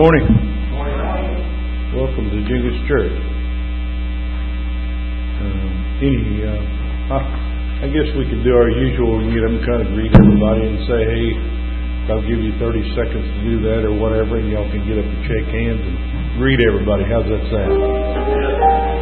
morning. Welcome to Jingus Church. I guess we could do our usual. We can get them kind of greet everybody and say, hey, I'll give you 30 seconds to do that or whatever, and y'all can get up and shake hands and greet everybody. How's that sound?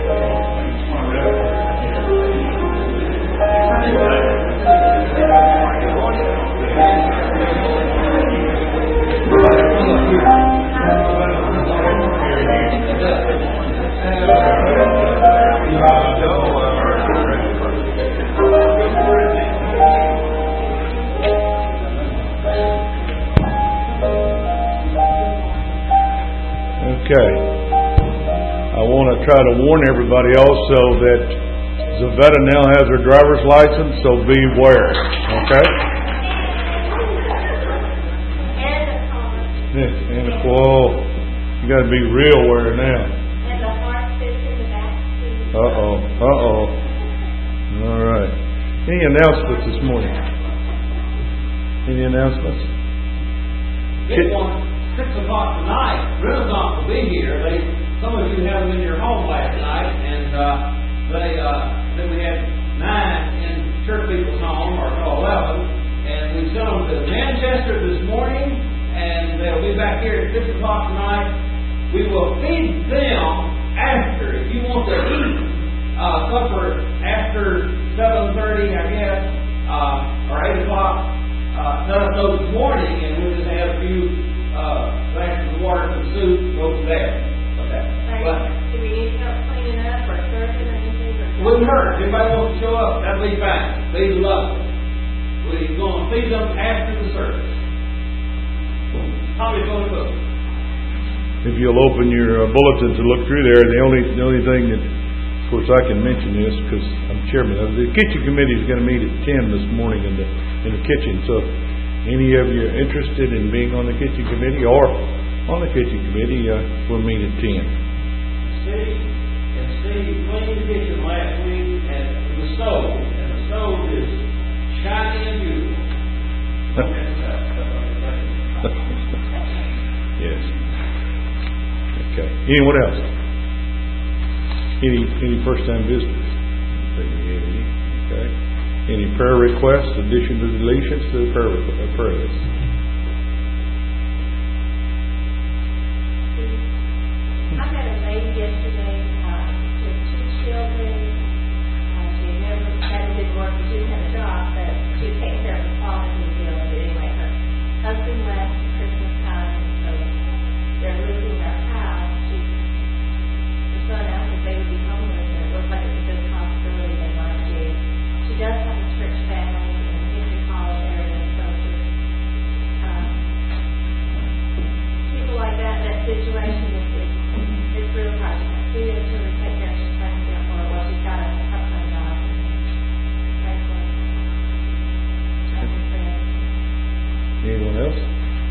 Okay. I want to try to warn everybody also that Zavetta now has her driver's license, so beware. Okay? Whoa. You got to be real aware now. And the heart sits in the back seat. Uh-oh. All right. Any announcements this morning? Any announcements? Big one. 6 o'clock tonight, Renaissance will be here. Some of you had them in your home last night, and then we had 9 in church people's home, or 11, and we sent them to Manchester this morning, and they'll be back here at 6 o'clock tonight. We will feed them after. If you want to eat supper after 7:30, I guess, or 8 o'clock, let us know this morning, and we'll just have a few glasses of water and soup, go from there. Okay. Do we need help cleaning up or serving or anything? Wouldn't hurt. If anybody wants to show up, that'll be fine. They'd love it. We're going to feed them after the service. How are we going to cook? If you'll open your bulletin to look through there, the only thing that, of course, I can mention this because I'm chairman of the kitchen committee is going to meet at 10 this morning in the kitchen. So, any of you interested in being on the kitchen committee or on the kitchen committee, we'll meet at 10. Steve cleaned the kitchen last week and the stove is shiny and beautiful. Yes. Okay. Anyone else? Any first-time visitors? Okay. Any prayer requests, additions or deletions to the prayer list? I met a lady yesterday with 2 children. She had never had a good work, she didn't have a job, but she was taking care of the father in the bill. But anyway, her husband left at Christmas time, so they're losing their house. The son asked if they would be homeless, and it looked like it's a good possibility they might be. She does have a church family in the Hickory Hollow area, so just people like that situation it's real hard. She didn't really take care of she's trying to get for her. Well, she's got a part-time job. Pray for her. Anyone else?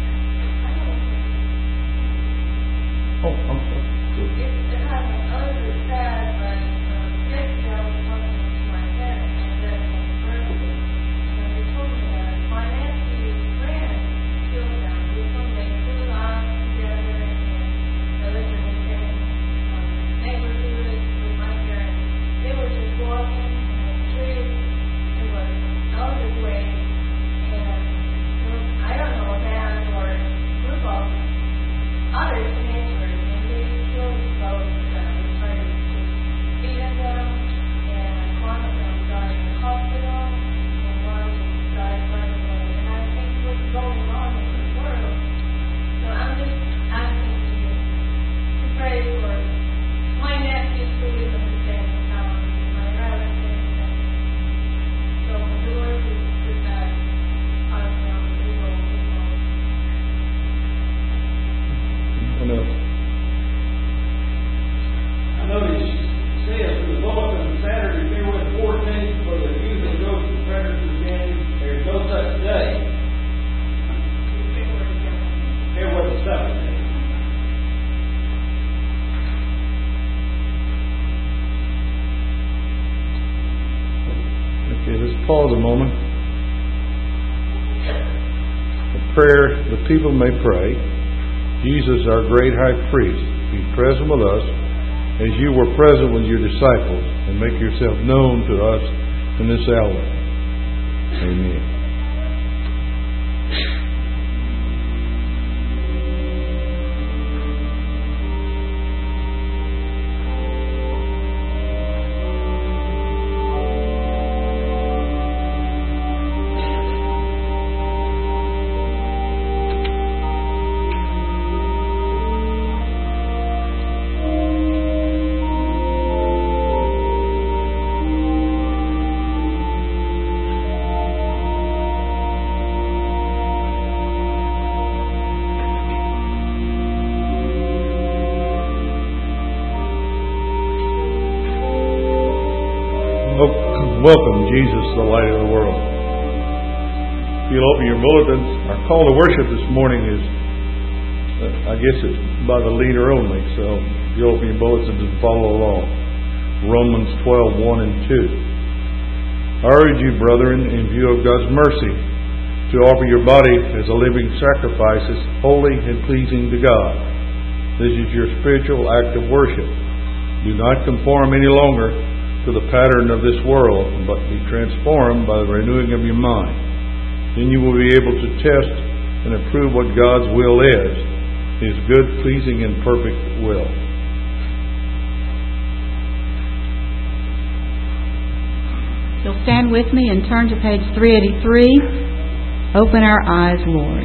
Oh, I'm sorry. It hasn't always sad, but yesterday I was talking to my parents and then on Thursday, and they told me that my nephew's friend killed them. They told me they flew out together and they lived in the same neighborhood with my parents. They were just walking in the street. It was Elder's Way, and I don't know a band or a group of other teenagers, and they killed both of them. They started beating them, and one of them died in the hospital, and one just died right away. And I think what's going on in the world. So I'm just asking you to pray for my nephews who live in the same town, my relatives, and so the Lord is with that awesome evil people. Anyone else? I noticed it says in the bulletin Saturday, February 14th, for the youth and go to the Predators game. There's no such day. February 7th. Okay, let's pause a moment. A prayer the people may pray Jesus, our great high priest, be present with us as you were present with your disciples, and make yourself known to us in this hour. Amen. Welcome, Jesus, the light of the world. If you'll open your bulletins, our call to worship this morning is, I guess it's by the leader only, so if you open your bulletins and follow along. Romans 12:1 and 2. I urge you, brethren, in view of God's mercy, to offer your body as a living sacrifice, as holy and pleasing to God. This is your spiritual act of worship. Do not conform any longer to the pattern of this world, but be transformed by the renewing of your mind. Then you will be able to test and approve what God's will is, His good, pleasing, and perfect will. You'll stand with me and turn to page 383. Open our eyes, Lord.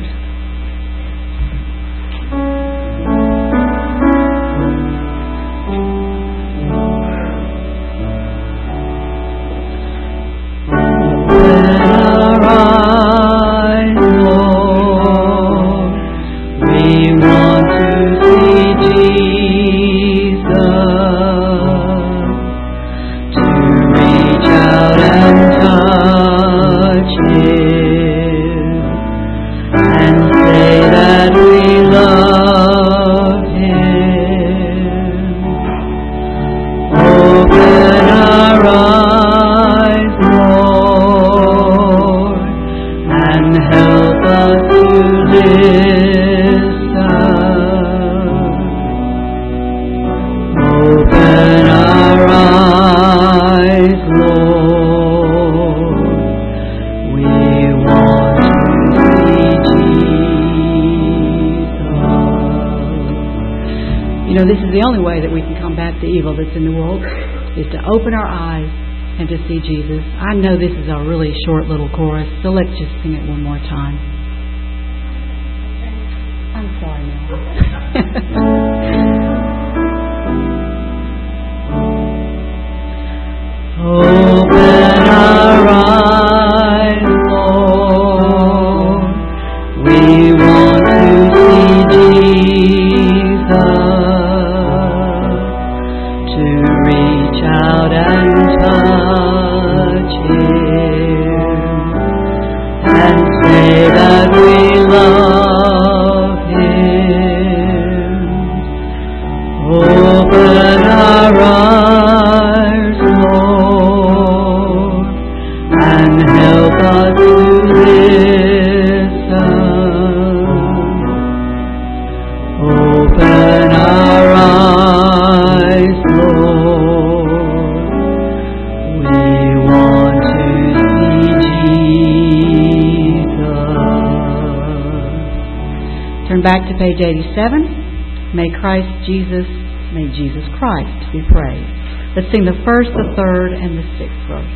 That's in the world is to open our eyes and to see Jesus. I know this is a really short little chorus, so let's just sing it one more time. I'm sorry, Mel. Open our eyes, Lord. We want to see Jesus. Out and touch Him and say that we love Him. Open our eyes, Lord, and help us to listen. Open our eyes, Lord. Turn back to page 87. May Jesus Christ be praised. Let's sing the first, the third, and the sixth verse.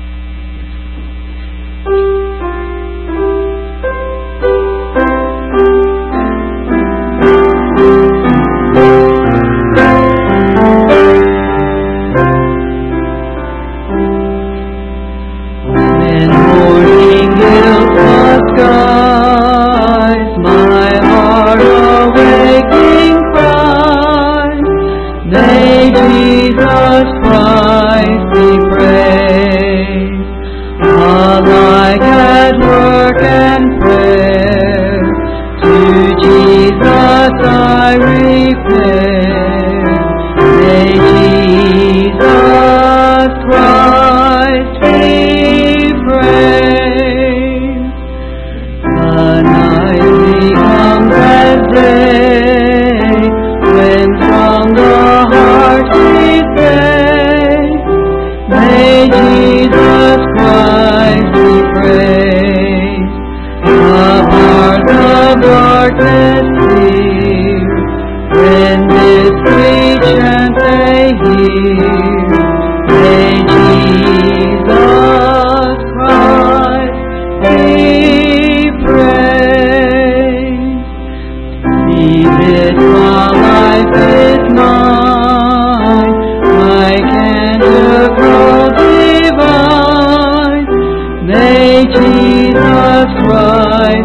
When morning gilds the skies, my heart awaking cries, may Jesus Christ be praised.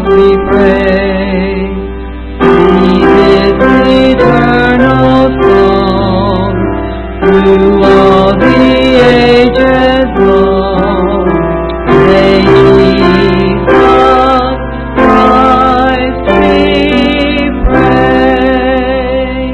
Christ we pray. Sing His eternal song through all the ages long. May Jesus Christ we pray.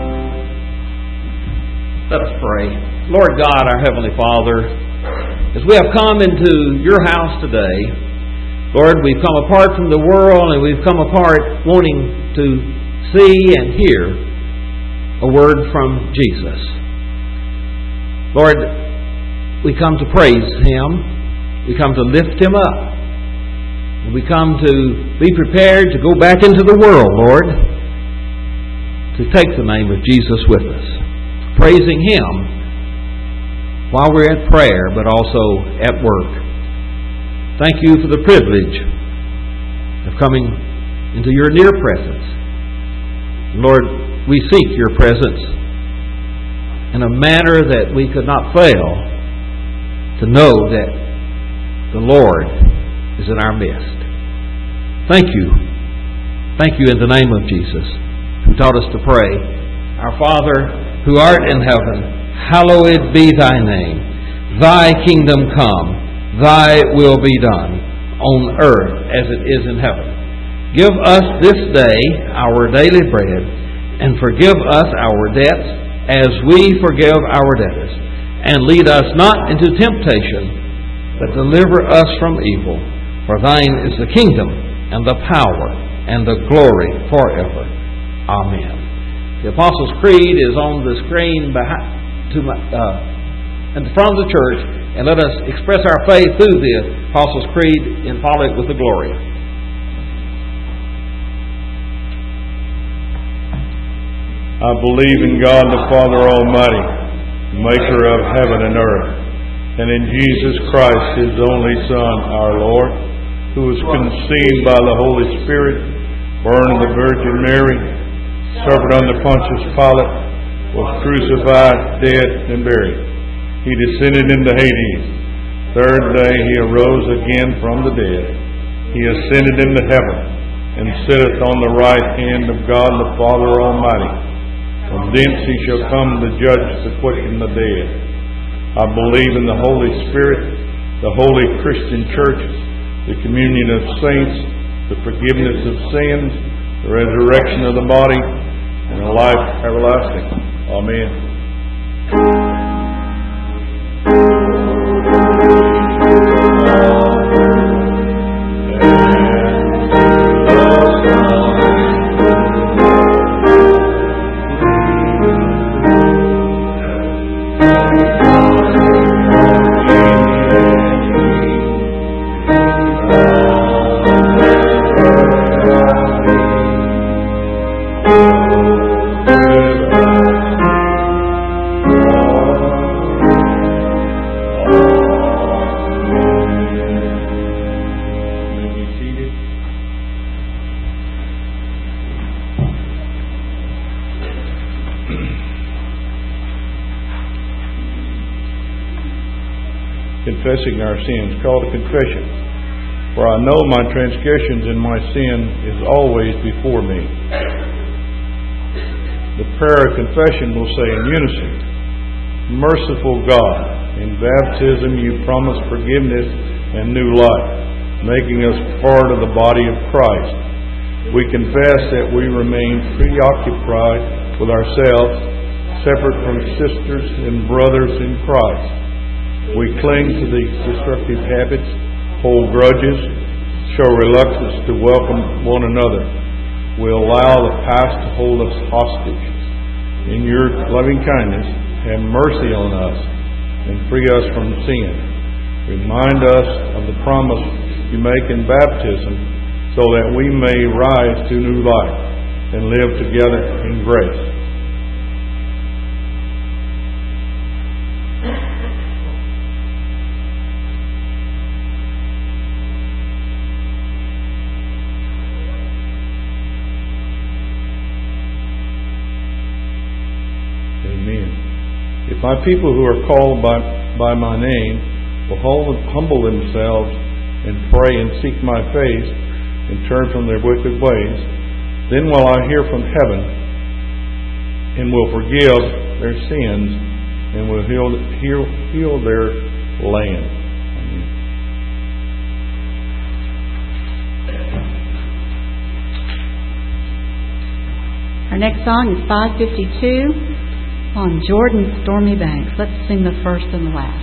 Let us pray. Lord God, our Heavenly Father, as we have come into your house today, Lord, we've come apart from the world and we've come apart wanting to see and hear a word from Jesus. Lord, we come to praise Him. We come to lift Him up. And we come to be prepared to go back into the world, Lord, to take the name of Jesus with us, praising Him while we're at prayer, but also at work. Thank you for the privilege of coming into your near presence. Lord, we seek your presence in a manner that we could not fail to know that the Lord is in our midst. Thank you. Thank you in the name of Jesus, who taught us to pray, Our Father, who art in heaven, hallowed be thy name. Thy kingdom come. Thy will be done on earth as it is in heaven. Give us this day our daily bread, and forgive us our debts as we forgive our debtors. And lead us not into temptation, but deliver us from evil. For thine is the kingdom, and the power, and the glory forever. Amen. The Apostles' Creed is on the screen in front of the church, and let us express our faith through the Apostles' Creed and follow it with the Gloria. I believe in God the Father Almighty, maker of heaven and earth, and in Jesus Christ, His only Son, our Lord, who was conceived by the Holy Spirit, born of the Virgin Mary, suffered under Pontius Pilate, was crucified, dead, and buried. He descended into Hades. Third day He arose again from the dead. He ascended into heaven, and sitteth on the right hand of God the Father Almighty. From thence He shall come to judge the quick and the dead. I believe in the Holy Spirit, the holy Christian church, the communion of saints, the forgiveness of sins, the resurrection of the body, and a life everlasting. Amen. Confessing our sins, called a confession. For I know my transgressions and my sin is always before me. The prayer of confession will say in unison, Merciful God, in baptism you promise forgiveness and new life, making us part of the body of Christ. We confess that we remain preoccupied with ourselves, separate from sisters and brothers in Christ. We cling to these destructive habits, hold grudges, show reluctance to welcome one another. We allow the past to hold us hostage. In your loving kindness, have mercy on us and free us from sin. Remind us of the promise you make in baptism so that we may rise to new life and live together in grace. If my people who are called by my name will humble themselves and pray and seek my face and turn from their wicked ways, then will I hear from heaven and will forgive their sins and will heal their land. Our next song is 552, On Jordan's Stormy Banks. Let's sing the first and the last.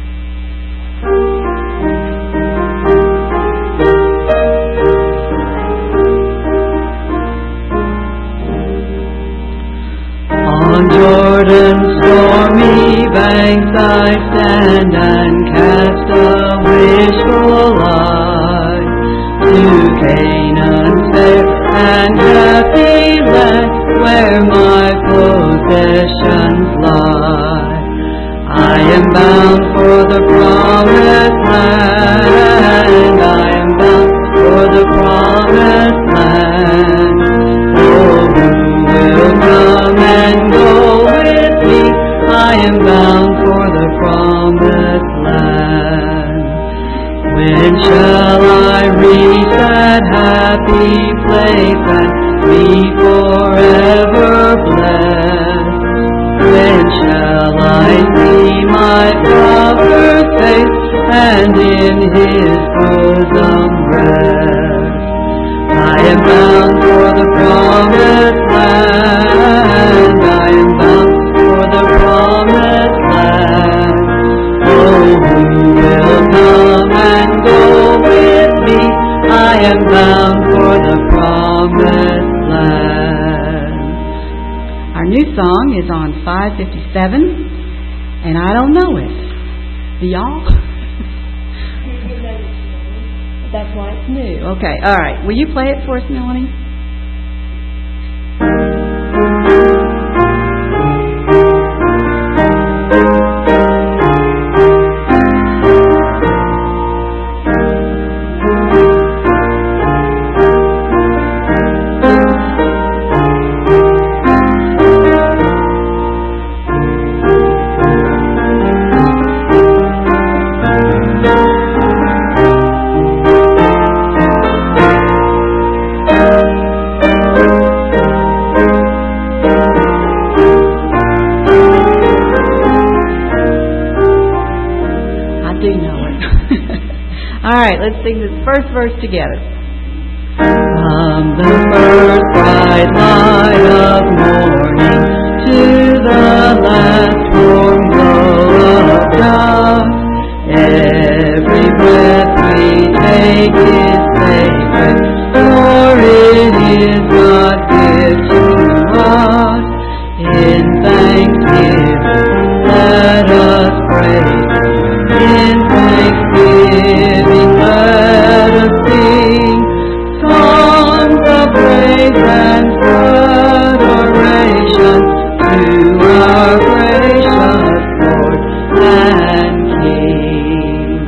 On Jordan's stormy banks I stand and cast a wishful eye to Canaan's fair and happy land where my possessions lie. I am bound for the promised land. I am bound for the promised land. Oh, who will come and go with me? I am bound for the promised land. When shall I reach that happy place and be forever blessed? When shall I see my Father's face and in His bosom rest? I am bound for the promised land. I am bound for the promised land. Oh, who will come and go with me? I am bound for the promised land. Our new song is on 557, and I don't know it. Do y'all? That's why it's new. Okay, all right. Will you play it for us, Melanie? Let's sing this first verse together. From the first bright light of morning to the last warm glow of dusk, every breath we take is sacred, for it is God's gift to us. In thanksgiving, let us praise Him. In thanksgiving, let us sing songs of praise and adoration to our gracious Lord and King.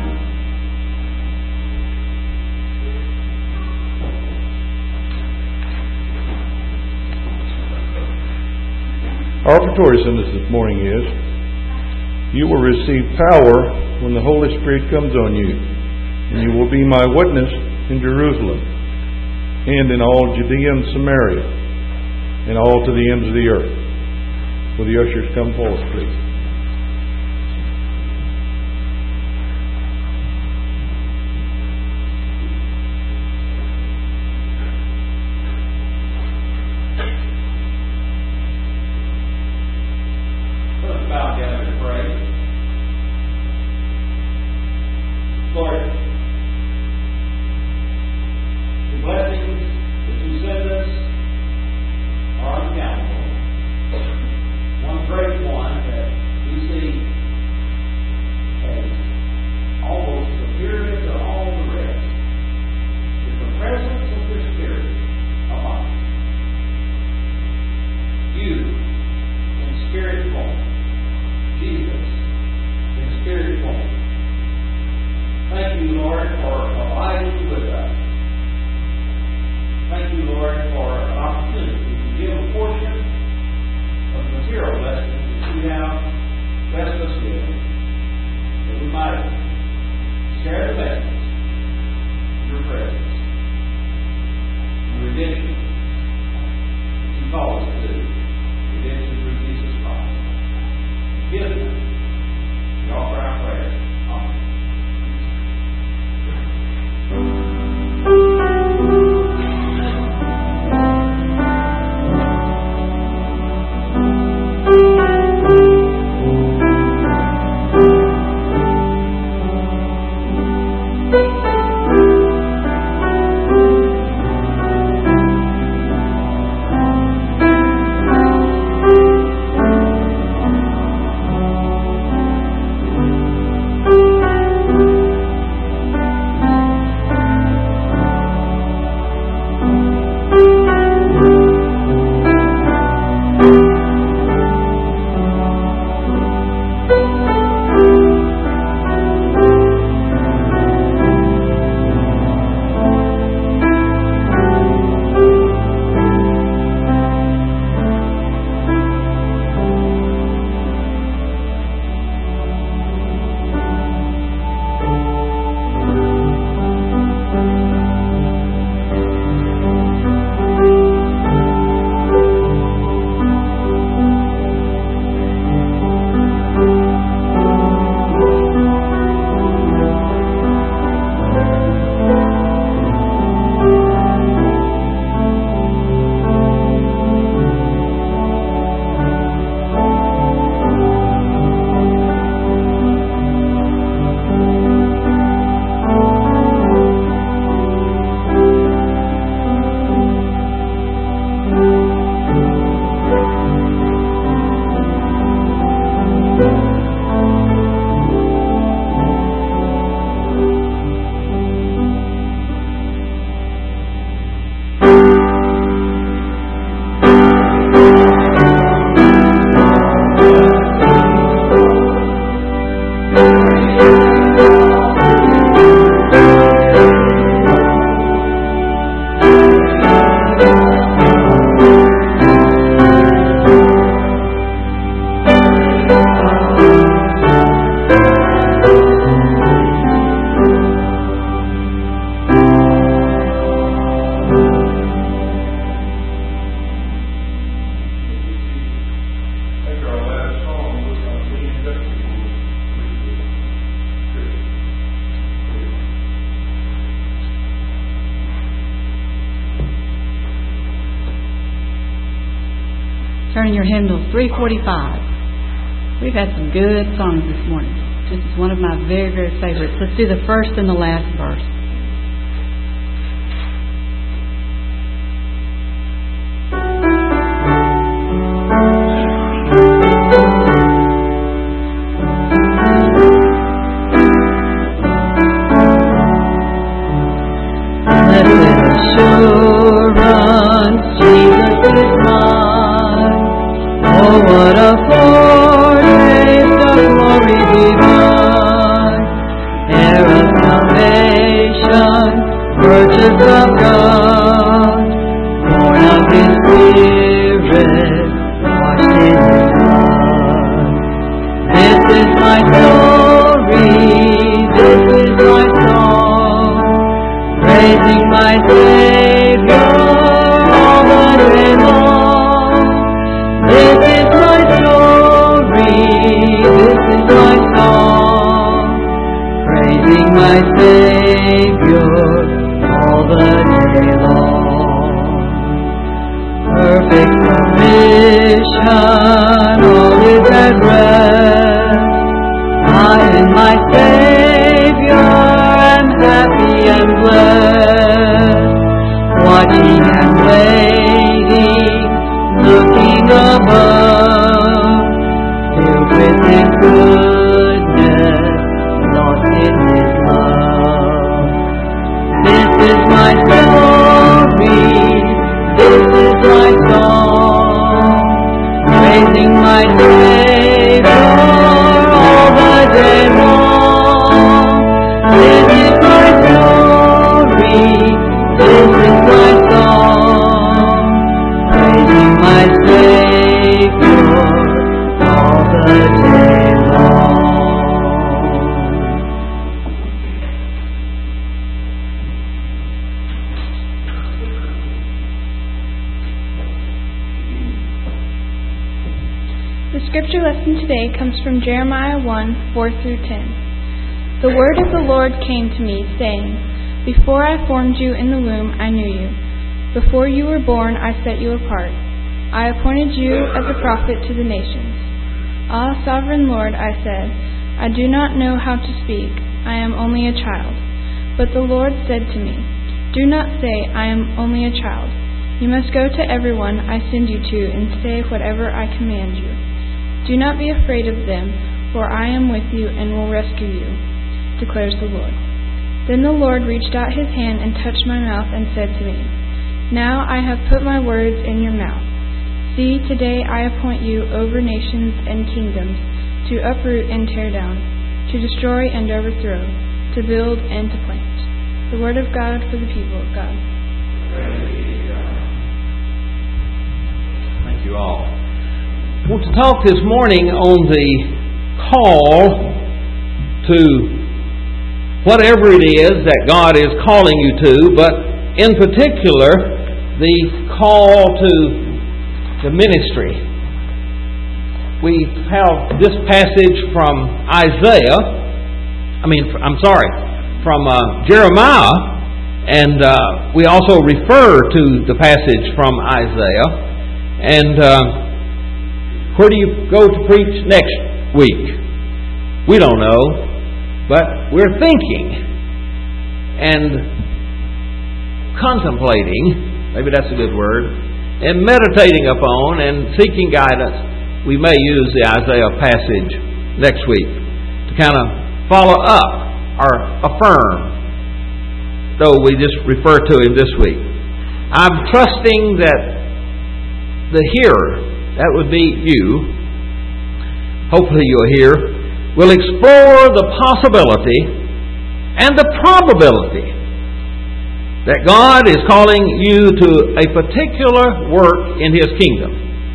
Our offertory sentence this morning is, you will receive power when the Holy Spirit comes on you, and you will be my witness in Jerusalem, and in all Judea and Samaria, and all to the ends of the earth. Will the ushers come forward, please? Let's bow together and pray. Lord, the blessings that you send us are uncountable. One great one that we see as almost superior to all the rest is the presence of the Spirit among us. You in spirit form, Jesus in spirit form. Thank you, Lord, for abiding with us. Thank you, Lord, for an opportunity to give a portion of the material lessons that you have blessed us with, that we might share the message of your presence. Turn your hymnals, 345. We've had some good songs this morning. This is one of my very, very favorites. Let's do the first and the last verse. From Jeremiah 1, 4-10. The word of the Lord came to me, saying, Before I formed you in the womb, I knew you. Before you were born, I set you apart. I appointed you as a prophet to the nations. Ah, sovereign Lord, I said, I do not know how to speak. I am only a child. But the Lord said to me, Do not say, I am only a child. You must go to everyone I send you to and say whatever I command you. Do not be afraid of them, for I am with you and will rescue you, declares the Lord. Then the Lord reached out his hand and touched my mouth and said to me, Now I have put my words in your mouth. See, today I appoint you over nations and kingdoms, to uproot and tear down, to destroy and overthrow, to build and to plant. The word of God for the people of God. Thank you all. I want to talk this morning on the call to whatever it is that God is calling you to, but in particular, the call to the ministry. We have this passage from Jeremiah, and we also refer to the passage from Isaiah. And where do you go to preach next week? We don't know. But we're thinking and contemplating, maybe that's a good word, and meditating upon and seeking guidance. We may use the Isaiah passage next week to kind of follow up or affirm, though we just refer to him this week. I'm trusting that the hearer, that would be you, hopefully you'll hear, will explore the possibility and the probability that God is calling you to a particular work in His kingdom.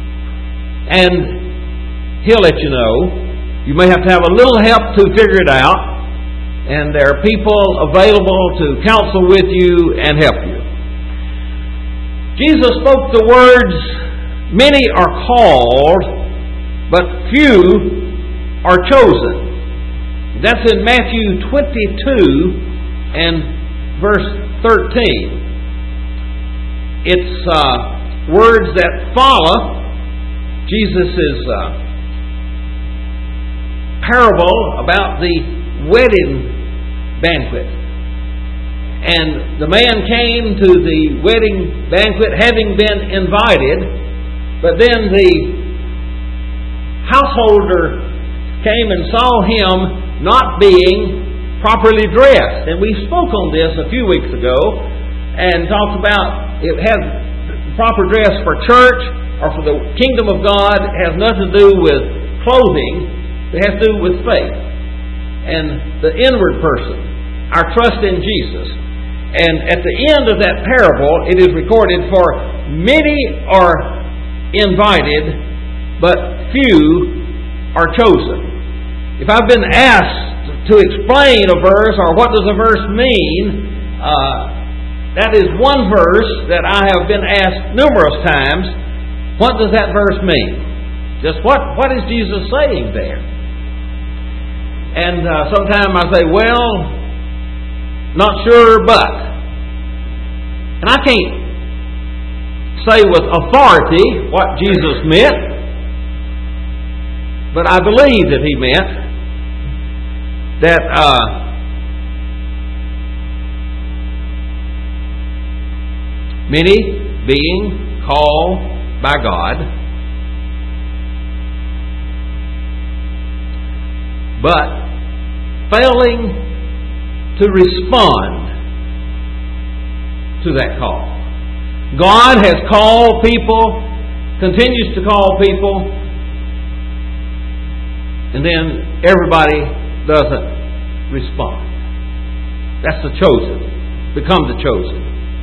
And He'll let you know. You may have to have a little help to figure it out. And there are people available to counsel with you and help you. Jesus spoke the words, Many are called, but few are chosen. That's in Matthew 22 and verse 13. It's words that follow Jesus' parable about the wedding banquet. And the man came to the wedding banquet having been invited, but then the householder came and saw him not being properly dressed. And we spoke on this a few weeks ago and talked about it has proper dress for church or for the kingdom of God. It has nothing to do with clothing. It has to do with faith and the inward person, our trust in Jesus. And at the end of that parable, it is recorded, for many are invited, but few are chosen. If I've been asked to explain a verse or what does a verse mean, that is one verse that I have been asked numerous times. What does that verse mean? Just what is Jesus saying there? And sometimes I say, well, not sure, but. And I can't say with authority what Jesus meant, but I believe that He meant that many being called by God, but failing to respond to that call. God has called people, continues to call people, and then everybody doesn't respond. That's the chosen. Become the chosen.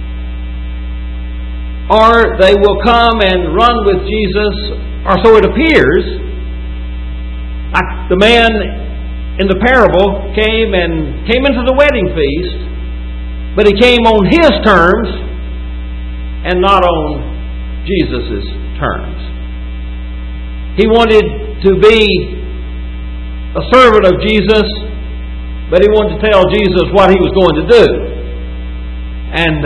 Or they will come and run with Jesus, or so it appears. Like the man in the parable came into the wedding feast, but he came on his terms and not on Jesus' terms. He wanted to be a servant of Jesus, but he wanted to tell Jesus what he was going to do. And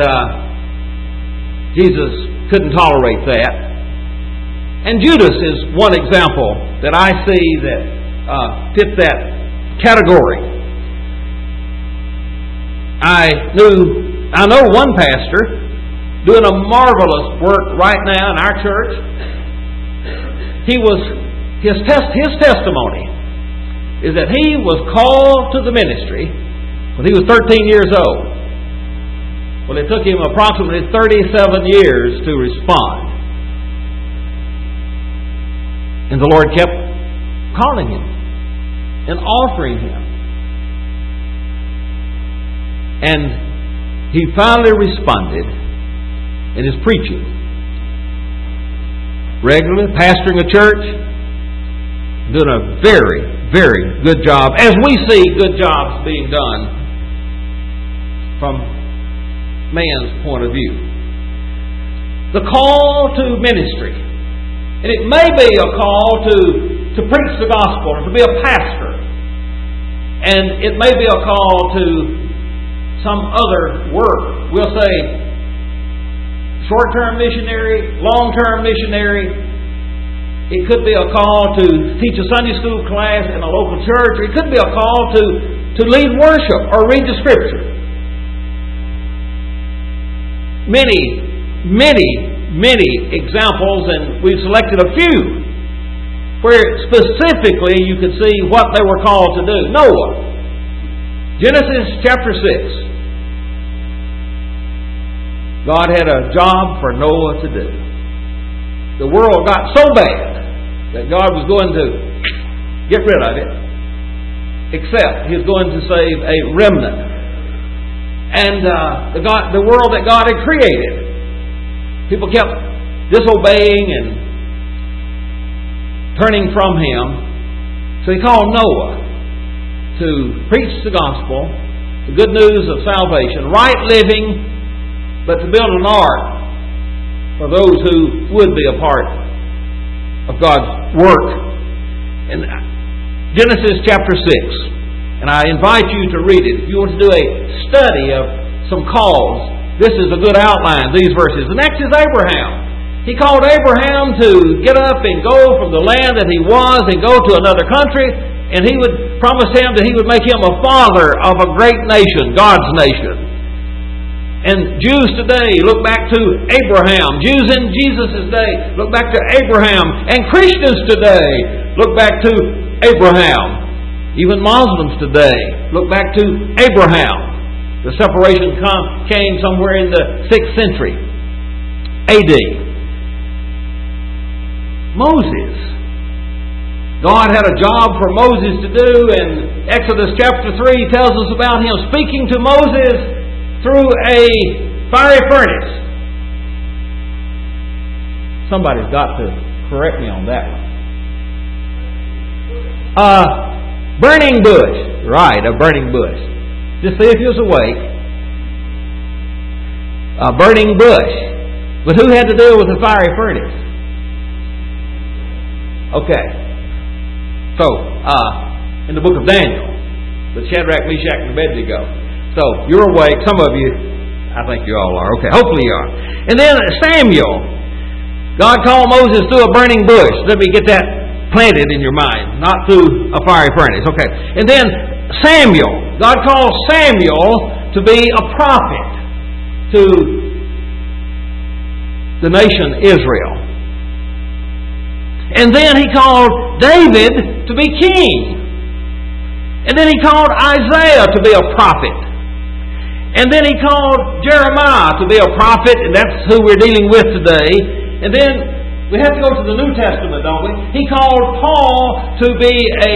Jesus couldn't tolerate that. And Judas is one example that I see that fit that category. I know one pastor doing a marvelous work right now in our church. His testimony is that he was called to the ministry when he was 13 years old. Well, it took him approximately 37 years to respond. And the Lord kept calling him and offering him. And he finally responded in his preaching. Regularly, pastoring a church, doing a very, very good job, as we see good jobs being done from man's point of view. The call to ministry. And it may be a call to preach the gospel, or to be a pastor. And it may be a call to some other work. We'll say short-term missionary, long-term missionary. It could be a call to teach a Sunday school class in a local church. Or it could be a call to lead worship or read the Scripture. Many examples, and we've selected a few, where specifically you could see what they were called to do. Noah. Genesis chapter 6. God had a job for Noah to do. The world got so bad that God was going to get rid of it, except He was going to save a remnant. And the world that God had created, people kept disobeying and turning from Him. So He called Noah to preach the gospel, the good news of salvation, right living, but to build an ark for those who would be a part of God's work. In Genesis chapter 6. And I invite you to read it. If you want to do a study of some calls, this is a good outline, these verses. The next is Abraham. He called Abraham to get up and go from the land that he was and go to another country. And He would promise him that He would make him a father of a great nation, God's nation. And Jews today look back to Abraham. Jews in Jesus' day look back to Abraham. And Christians today look back to Abraham. Even Muslims today look back to Abraham. The separation came somewhere in the 6th century A.D. Moses. God had a job for Moses to do, and Exodus chapter 3 tells us about Him speaking to Moses through a fiery furnace. Somebody's got to correct me on that one. Burning bush. Right, a burning bush. Just see if you was awake. A burning bush. But who had to deal with the fiery furnace? Okay. So, in the book of Daniel, with Shadrach, Meshach, and Abednego. So, you're awake. Some of you, I think you all are. Okay, hopefully you are. And then Samuel. God called Moses through a burning bush. Let me get that planted in your mind. Not through a fiery furnace. Okay. And then Samuel. God called Samuel to be a prophet to the nation Israel. And then He called David to be king. And then He called Isaiah to be a prophet. And then He called Jeremiah to be a prophet, and that's who we're dealing with today. And then we have to go to the New Testament, don't we? He called Paul to be a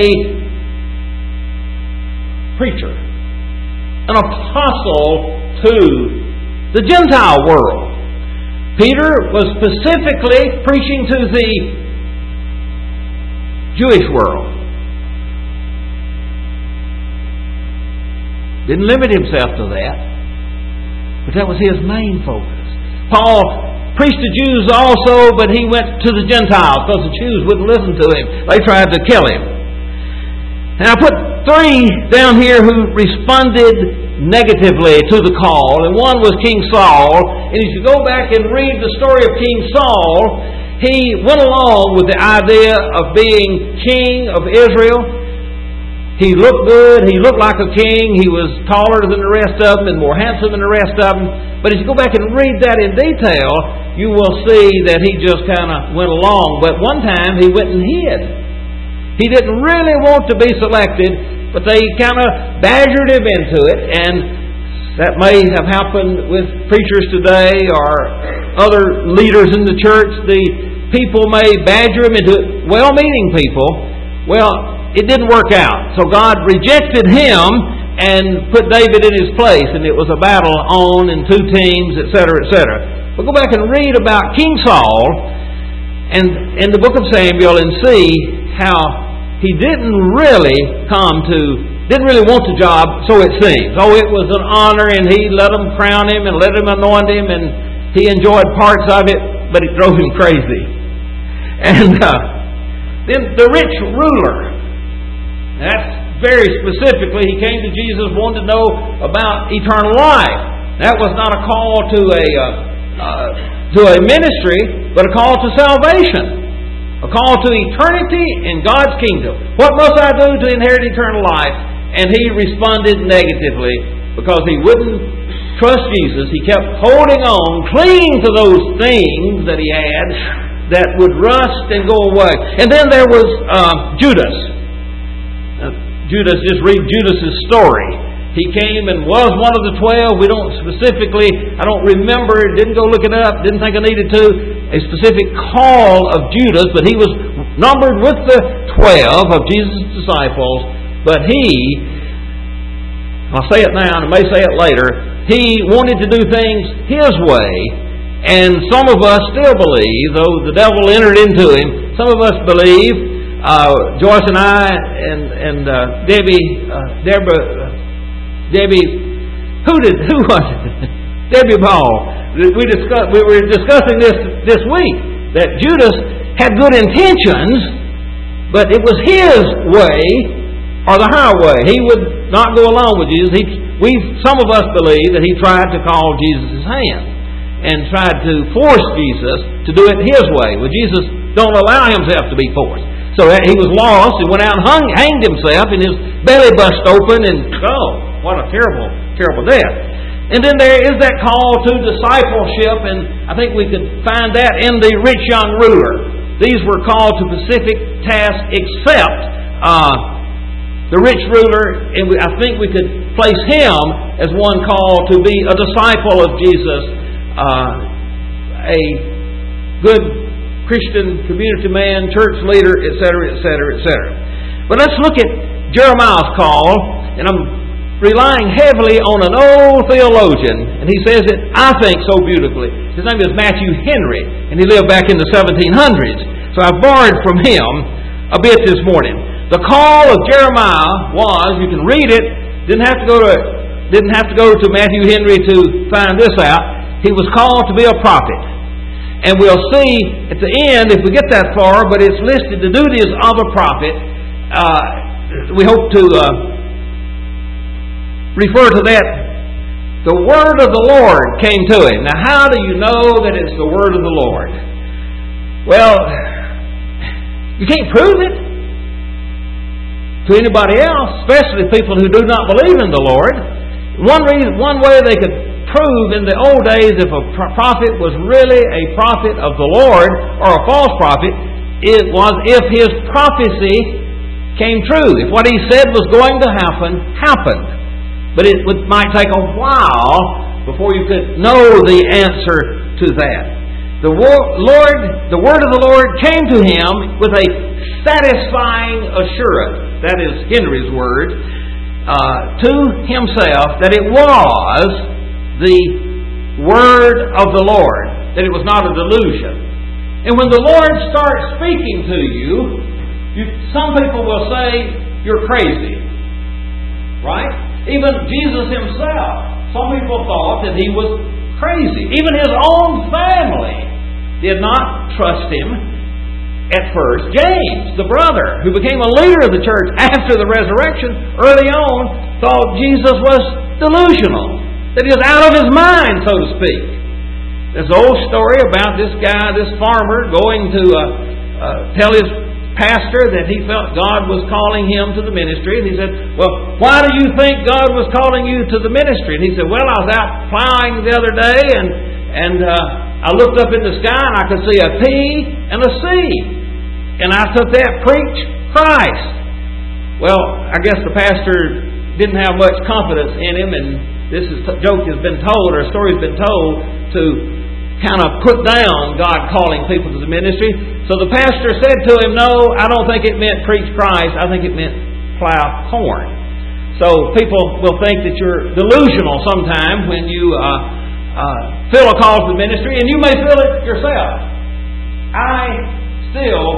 preacher, an apostle to the Gentile world. Peter was specifically preaching to the Jewish world. Didn't limit himself to that, but that was his main focus. Paul preached to Jews also, but he went to the Gentiles because the Jews wouldn't listen to him. They tried to kill him. And I put 3 down here who responded negatively to the call, and one was King Saul. And if you go back and read the story of King Saul, he went along with the idea of being king of Israel. He looked good. He looked like a king. He was taller than the rest of them and more handsome than the rest of them. But as you go back and read that in detail, you will see that he just kind of went along. But one time he went and hid. He didn't really want to be selected, but they kind of badgered him into it. And that may have happened with preachers today or other leaders in the church. The people may badger him into it, well-meaning people. Well, it didn't work out. So God rejected him and put David in his place. And it was a battle on in two teams, etc., etc. We'll go back and read about King Saul and in the book of Samuel and see how he didn't really want the job, so it seems. Oh, it was an honor, and he let them crown him and let them anoint him, and he enjoyed parts of it, but it drove him crazy. And then the rich ruler, that's very specifically, he came to Jesus, wanted to know about eternal life. That was not a call to a ministry, but a call to salvation. A call to eternity in God's kingdom. What must I do to inherit eternal life? And he responded negatively because he wouldn't trust Jesus. He kept holding on, clinging to those things that he had that would rust and go away. And then there was Judas. Just read Judas's story. He came and was one of the 12. We don't specifically, I don't remember, didn't go look it up, didn't think I needed to, a specific call of Judas, but he was numbered with the 12 of Jesus' disciples. But I'll say it now and I may say it later, he wanted to do things his way. And some of us still believe, though the devil entered into him, some of us believe, Joyce and I and Debbie, who was it? Debbie Ball. We were discussing this week that Judas had good intentions, but it was his way or the highway. He would not go along with Jesus. Some of us believe that he tried to call Jesus' hand and tried to force Jesus to do it his way. Well, Jesus don't allow himself to be forced. So he was lost and went out and hanged himself, and his belly bust open, and what a terrible, terrible death. And then there is that call to discipleship, and I think we could find that in the rich young ruler. These were called to specific tasks except the rich ruler, and I think we could place him as one called to be a disciple of Jesus, a good Christian community man, church leader, etc., etc., etc. But let's look at Jeremiah's call, and I'm relying heavily on an old theologian, and he says it, I think, so beautifully. His name is Matthew Henry, and he lived back in the 1700s. So I've borrowed from him a bit this morning. The call of Jeremiah was, you can read it, didn't have to go to Matthew Henry to find this out. He was called to be a prophet. And we'll see at the end, if we get that far, but it's listed the duties of a prophet. We hope to refer to that. The word of the Lord came to him. Now, how do you know that it's the word of the Lord? Well, you can't prove it to anybody else, especially people who do not believe in the Lord. One way they could prove in the old days if a prophet was really a prophet of the Lord or a false prophet, it was if his prophecy came true. If what he said was going to happen, happened. But it might take a while before you could know the answer to that. The word of the Lord came to him with a satisfying assurance. That is Henry's word. To himself that it was the word of the Lord, that it was not a delusion. And when the Lord starts speaking to you, some people will say you're crazy, right? Even Jesus himself, some people thought that he was crazy. Even his own family did not trust him at first. James, the brother who became a leader of the church after the resurrection, early on thought Jesus was delusional, that he was out of his mind, so to speak. There's an old story about this guy, this farmer, going to tell his pastor that he felt God was calling him to the ministry. And he said, well, why do you think God was calling you to the ministry? And he said, well, I was out plowing the other day and I looked up in the sky and I could see a P and a C. And I took that, preach Christ. Well, I guess the pastor didn't have much confidence in him, and this joke has been told, or a story has been told, to kind of put down God calling people to the ministry. So the pastor said to him, no, I don't think it meant preach Christ. I think it meant plow corn. So people will think that you're delusional sometime when you feel a call to the ministry, and you may feel it yourself. I still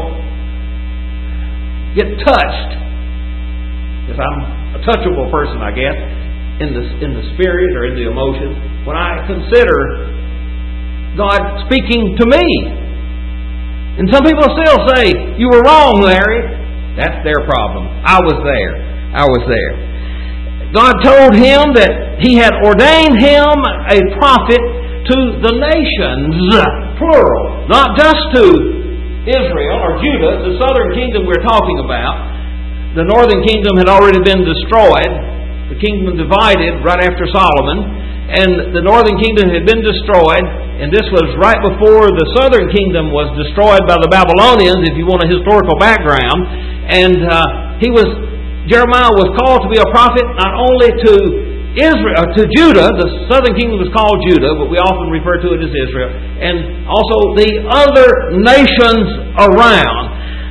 get touched, because I'm a touchable person, I guess, in the spirit or in the emotion, when I consider God speaking to me. And some people still say, you were wrong, Larry. That's their problem. I was there. God told him that He had ordained him a prophet to the nations, plural, not just to Israel or Judah, the southern kingdom we're talking about. The northern kingdom had already been destroyed. The kingdom divided right after Solomon. And the northern kingdom had been destroyed. And this was right before the southern kingdom was destroyed by the Babylonians, if you want a historical background. And Jeremiah was called to be a prophet not only to Israel, to Judah. The southern kingdom was called Judah, but we often refer to it as Israel. And also the other nations around.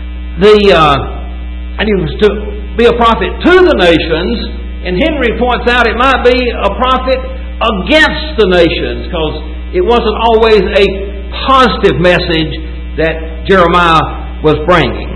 And he was to be a prophet to the nations. And Henry points out it might be a prophet against the nations, because it wasn't always a positive message that Jeremiah was bringing.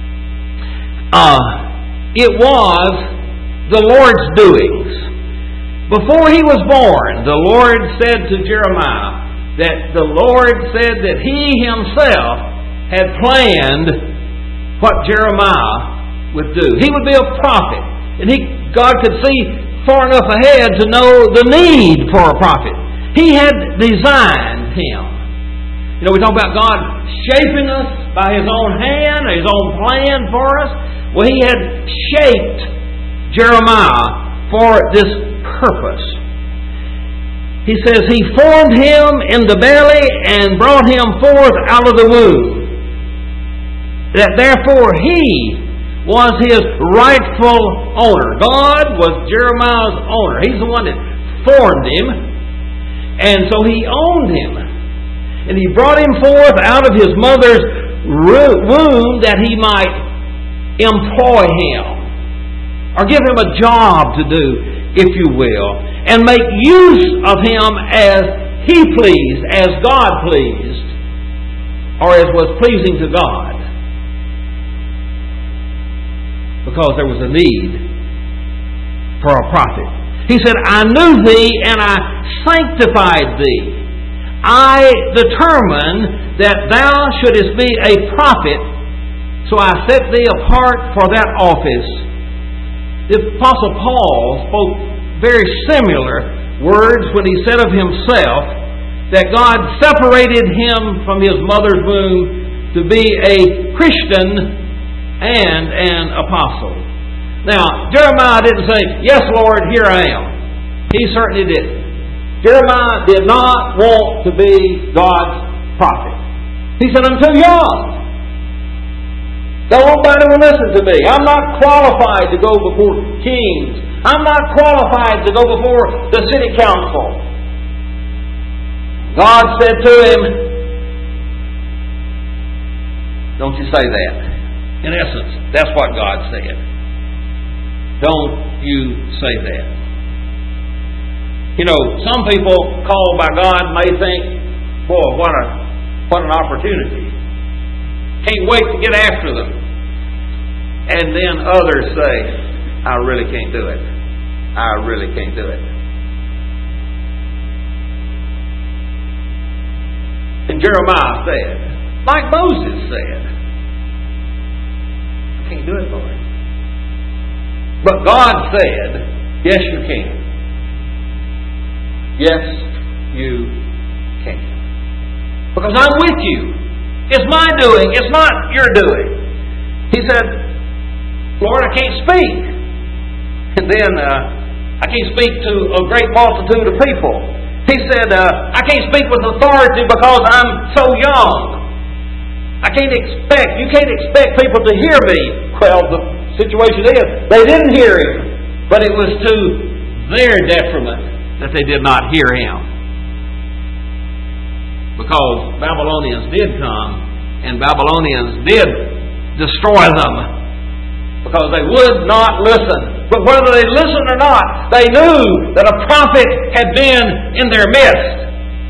It was the Lord's doings. Before he was born, the Lord said to Jeremiah that the Lord said that He Himself had planned what Jeremiah would do. He would be a prophet. And God could see far enough ahead to know the need for a prophet. He had designed him. You know, we talk about God shaping us by His own hand, His own plan for us. Well, He had shaped Jeremiah for this purpose. He says He formed him in the belly and brought him forth out of the womb. That therefore He was his rightful owner. God was Jeremiah's owner. He's the one that formed him. And so He owned him. And He brought him forth out of his mother's womb that He might employ him. Or give him a job to do, if you will. And make use of him as He pleased, as God pleased. Or as was pleasing to God. Because there was a need for a prophet. He said, I knew thee and I sanctified thee. I determined that thou shouldest be a prophet, so I set thee apart for that office. The Apostle Paul spoke very similar words when he said of himself that God separated him from his mother's womb to be a Christian and an apostle. Now, Jeremiah didn't say, yes, Lord, here I am. He certainly didn't. Jeremiah did not want to be God's prophet. He said, I'm too young. Nobody will listen to me. I'm not qualified to go before kings. I'm not qualified to go before the city council. God said to him, don't you say that. In essence, that's what God said. Don't you say that. You know, some people called by God may think, boy, what an opportunity. Can't wait to get after them. And then others say, I really can't do it. I really can't do it. And Jeremiah said, like Moses said, can't do it, Lord. But God said, yes, you can. Yes, you can. Because I'm with you. It's my doing. It's not your doing. He said, Lord, I can't speak. And then, I can't speak to a great multitude of people. He said, I can't speak with authority because I'm so young. You can't expect people to hear me. Well, the situation is, they didn't hear him, but it was to their detriment that they did not hear him. Because Babylonians did come, and Babylonians did destroy them, because they would not listen. But whether they listened or not, they knew that a prophet had been in their midst.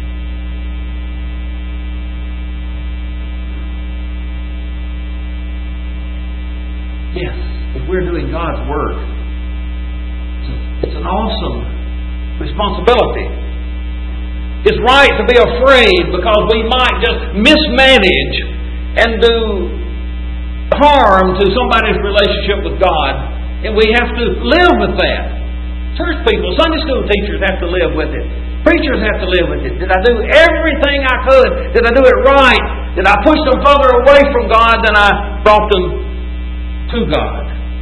Yes, if we're doing God's work, it's an awesome responsibility. It's right to be afraid because we might just mismanage and do harm to somebody's relationship with God, and we have to live with that. Church people, Sunday school teachers have to live with it. Preachers have to live with it. Did I do everything I could? Did I do it right? Did I push them further away from God than I brought them to God?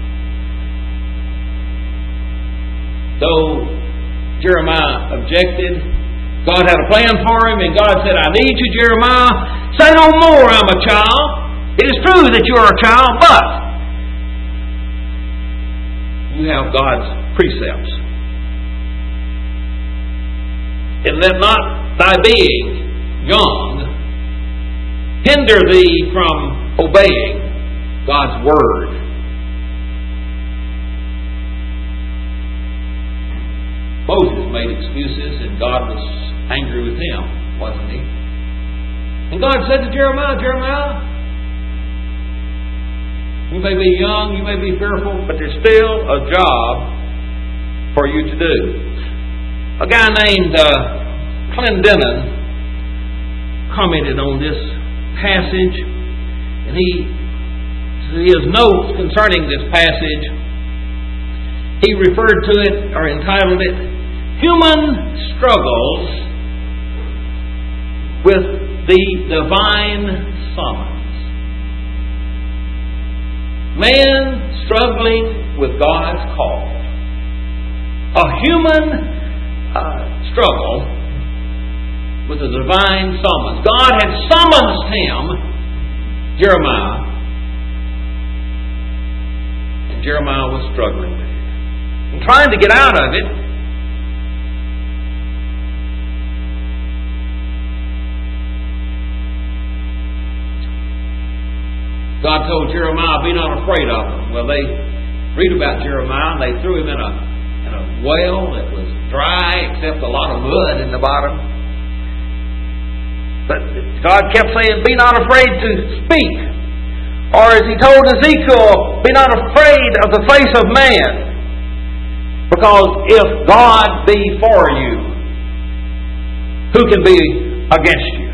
So Jeremiah objected. God had a plan for him, and God said, I need you, Jeremiah. Say no more, I'm a child. It is true that you are a child, but you have God's precepts. And let not thy being young hinder thee from obeying God's word. Moses made excuses, and God was angry with him, wasn't he? And God said to Jeremiah, you may be young, you may be fearful, but there's still a job for you to do. A guy named Clendenin commented on this passage, and his notes concerning this passage, he referred to it, or entitled it, Human Struggles with the Divine Summons. Man struggling with God's call. A human struggle with the divine summons. God had summoned him, Jeremiah, and Jeremiah was struggling with it. And trying to get out of it, God told Jeremiah, be not afraid of them. Well, they read about Jeremiah, and they threw him in a well that was dry, except a lot of mud in the bottom. But God kept saying, be not afraid to speak. Or as He told Ezekiel, be not afraid of the face of man. Because if God be for you, who can be against you?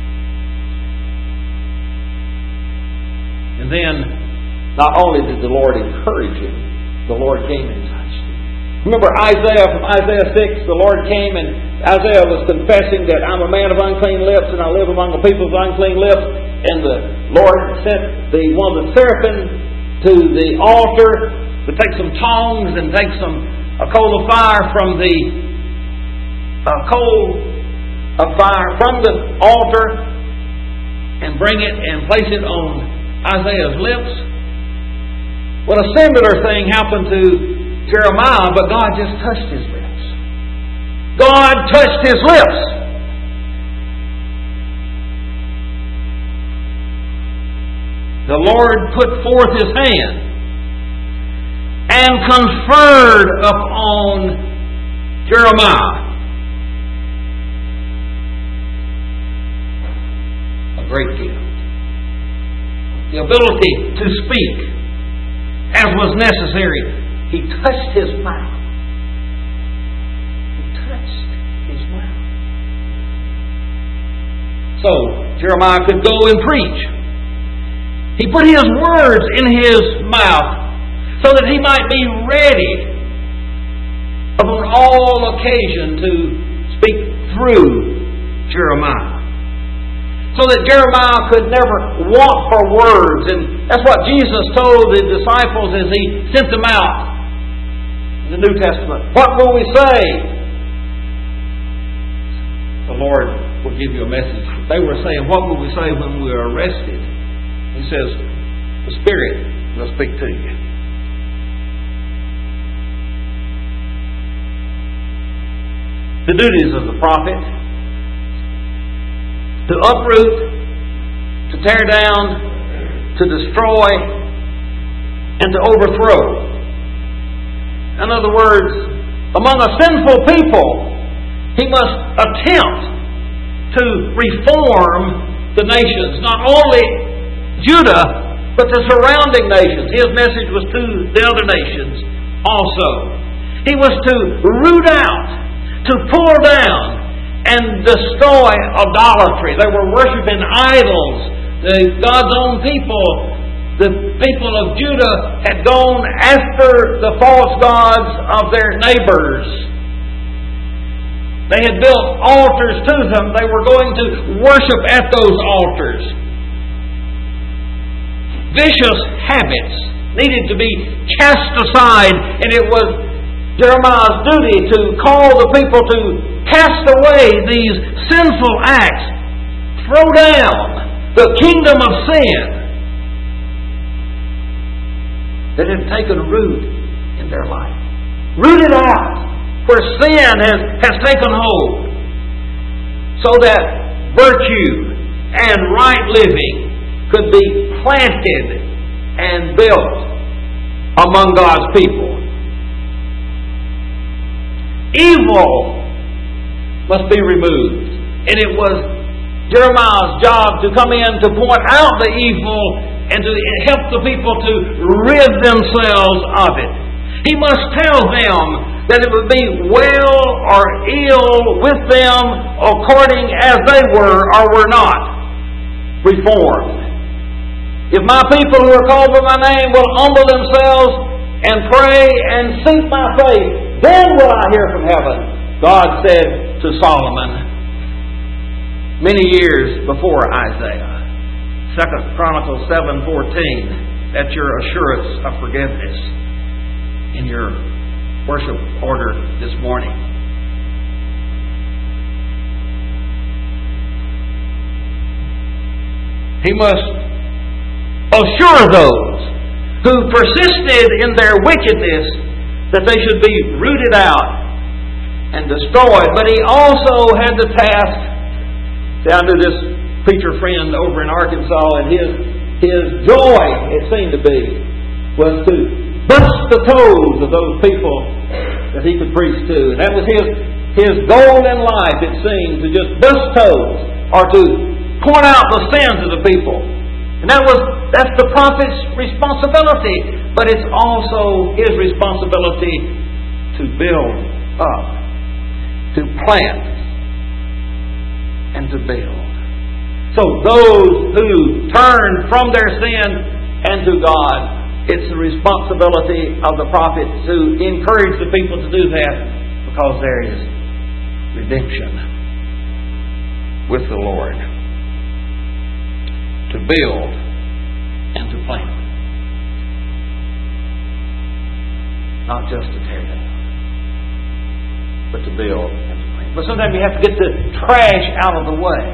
And then, not only did the Lord encourage him, the Lord came and touched him. Remember Isaiah, from Isaiah 6, the Lord came and Isaiah was confessing that I'm a man of unclean lips and I live among the people of unclean lips. And the Lord sent one of the seraphim to the altar to take some tongs and take a coal of fire from the altar and bring it and place it on Isaiah's lips. Well, a similar thing happened to Jeremiah, but God just touched his lips. God touched his lips. The Lord put forth His hand and conferred upon Jeremiah a great gift. The ability to speak as was necessary. He touched his mouth. He touched his mouth. So Jeremiah could go and preach. He put His words in his mouth so that he might be ready upon all occasion to speak through Jeremiah. so that Jeremiah could never want for words. And that's what Jesus told the disciples as He sent them out in the New Testament. What will we say? The Lord will give you a message. They were saying, what will we say when we are arrested? He says, the Spirit will speak to you. The duties of the prophet: to uproot, to tear down, to destroy, and to overthrow. In other words, among a sinful people, he must attempt to reform the nations, not only Judah, but the surrounding nations. His message was to the other nations also. He was to root out, to pull down, and destroy idolatry. They were worshiping idols. God's own people, the people of Judah, had gone after the false gods of their neighbors. They had built altars to them. They were going to worship at those altars. Vicious habits needed to be cast aside, and it was Jeremiah's duty to call the people to cast away these sinful acts, throw down the kingdom of sin that had taken root in their life. Root it out where sin has taken hold, so that virtue and right living could be planted and built among God's people. Evil must be removed. And it was Jeremiah's job to come in to point out the evil and to help the people to rid themselves of it. He must tell them that it would be well or ill with them according as they were or were not reformed. If my people who are called by my name will humble themselves and pray and seek my face, then will I hear from heaven, God said to Solomon many years before Isaiah. 2 Chronicles 7:14. That's your assurance of forgiveness in your worship order this morning. He must assure those who persisted in their wickedness that they should be rooted out and destroyed. But he also had the task. See, I knew this preacher friend over in Arkansas, and his joy, it seemed to be, was to bust the toes of those people that he could preach to. And that was his goal in life, it seemed, to just bust toes or to point out the sins of the people. And that's the prophet's responsibility, but it's also his responsibility to build up, to plant, and to build. So those who turn from their sin and to God, it's the responsibility of the prophet to encourage the people to do that, because there is redemption with the Lord. To build and to plant. Not just to tear down, but to build and to plant. But sometimes you have to get the trash out of the way,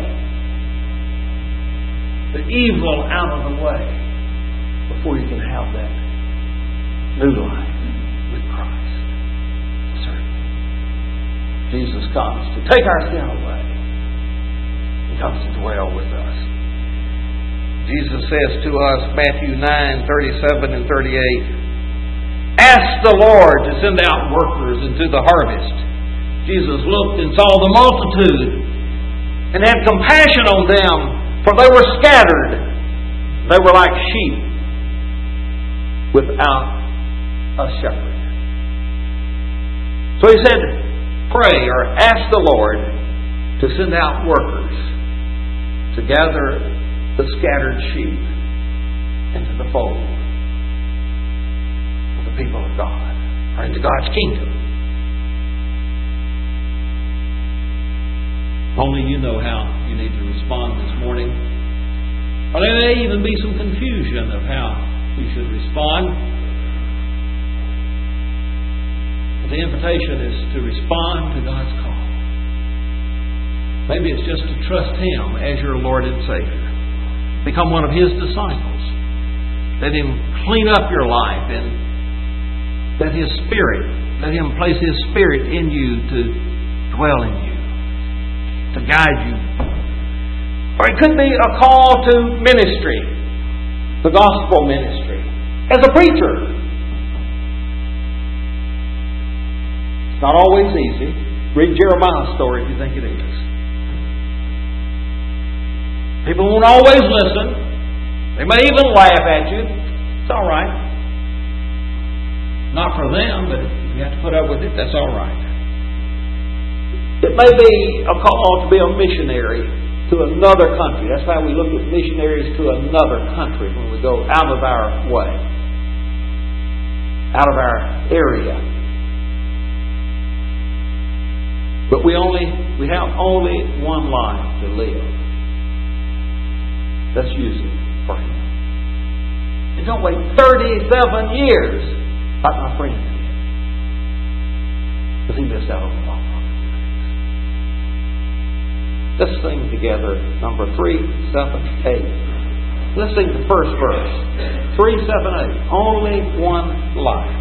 the evil out of the way, before you can have that new life with Christ. Certainly. Jesus comes to take our sin away. He comes to dwell with us. Jesus says to us, Matthew 9:37 and 38, ask the Lord to send out workers into the harvest. Jesus looked and saw the multitude and had compassion on them, for they were scattered. They were like sheep without a shepherd. So he said, pray or ask the Lord to send out workers to gather the scattered sheep into the fold of the people of God, or into God's kingdom. Only you know how you need to respond this morning. Or there may even be some confusion of how you should respond. But the invitation is to respond to God's call. Maybe it's just to trust Him as your Lord and Savior. Become one of His disciples. Let Him clean up your life and let Him place His Spirit in you to dwell in you, to guide you. Or it could be a call to ministry, the gospel ministry, as a preacher. It's not always easy. Read Jeremiah's story if you think it is. People won't always listen. They may even laugh at you. It's all right. Not for them, but if you have to put up with it, that's all right. It may be a call to be a missionary to another country. That's why we look at missionaries to another country when we go out of our way, out of our area. But we have only one life to live. Let's use it for Him. And don't wait 37 years like my friend did, because he missed out on the long opportunities. Let's sing together number 378. Let's sing the first verse. 378. Only one life.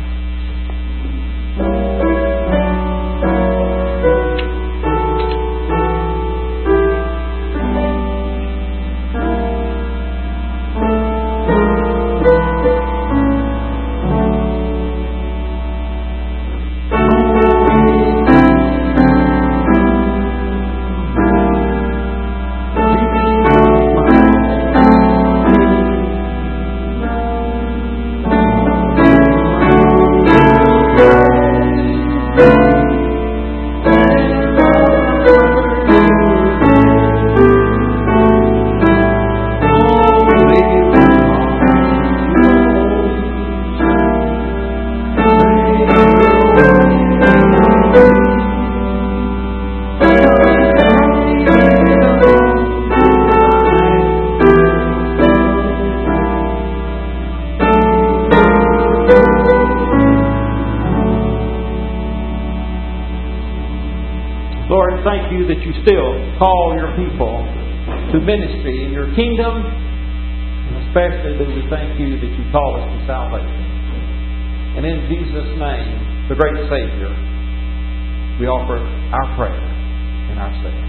Thank you that you still call your people to ministry in your kingdom. And especially that we thank you that you call us to salvation. And in Jesus' name, the great Savior, we offer our prayer and ourselves.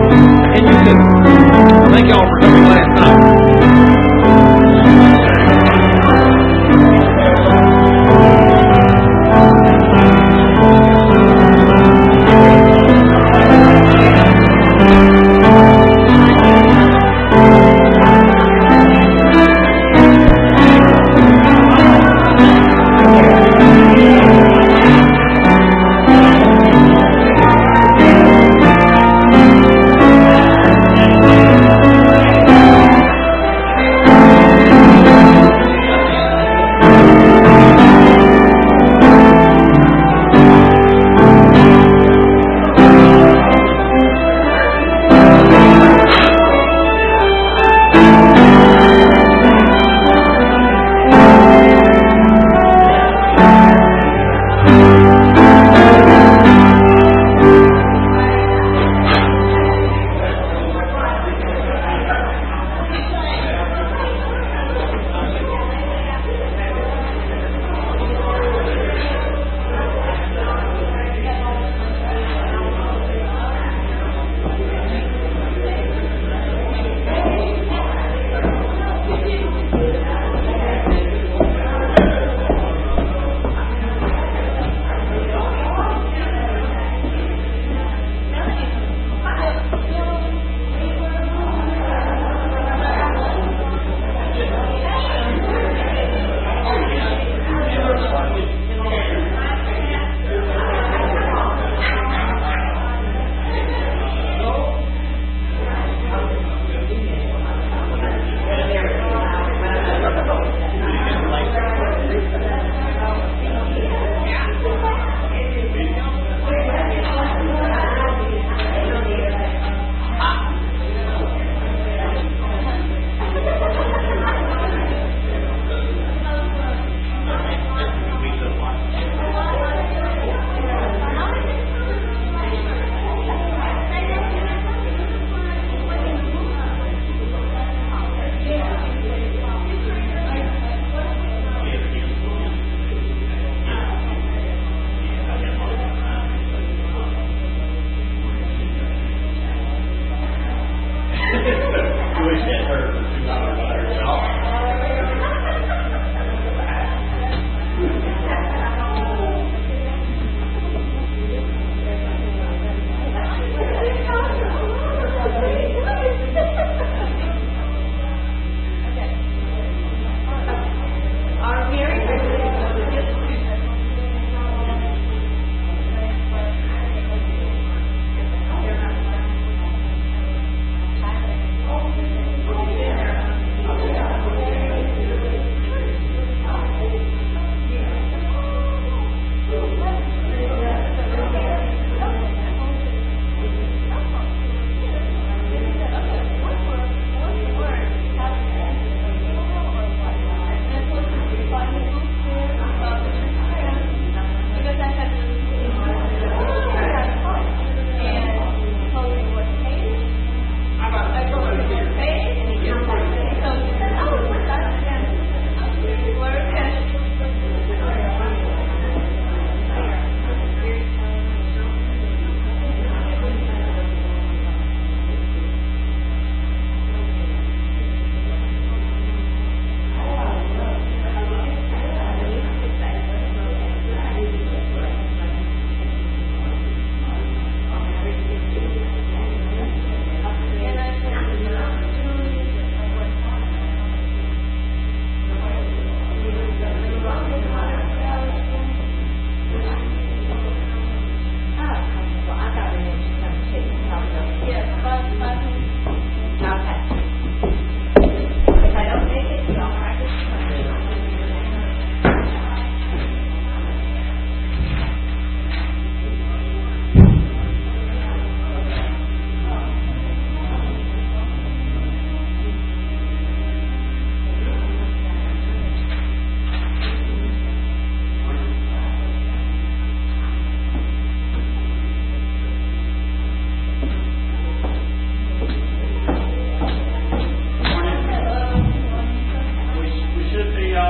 Thank y'all for coming last night.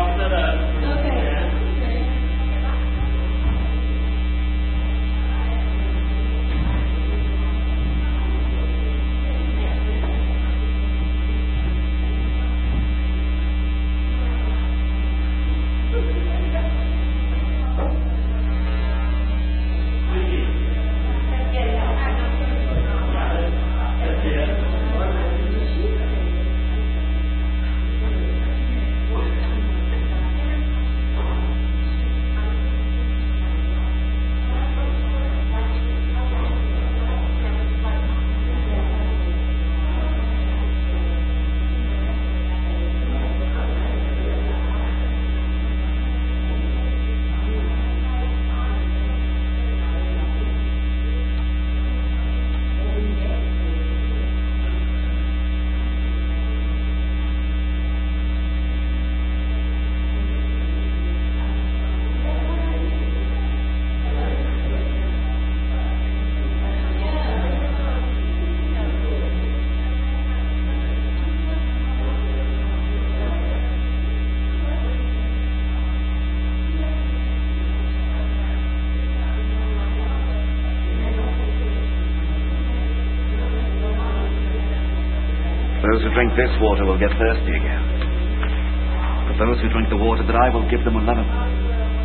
Those who drink this water will get thirsty again. But those who drink the water that I will give them will never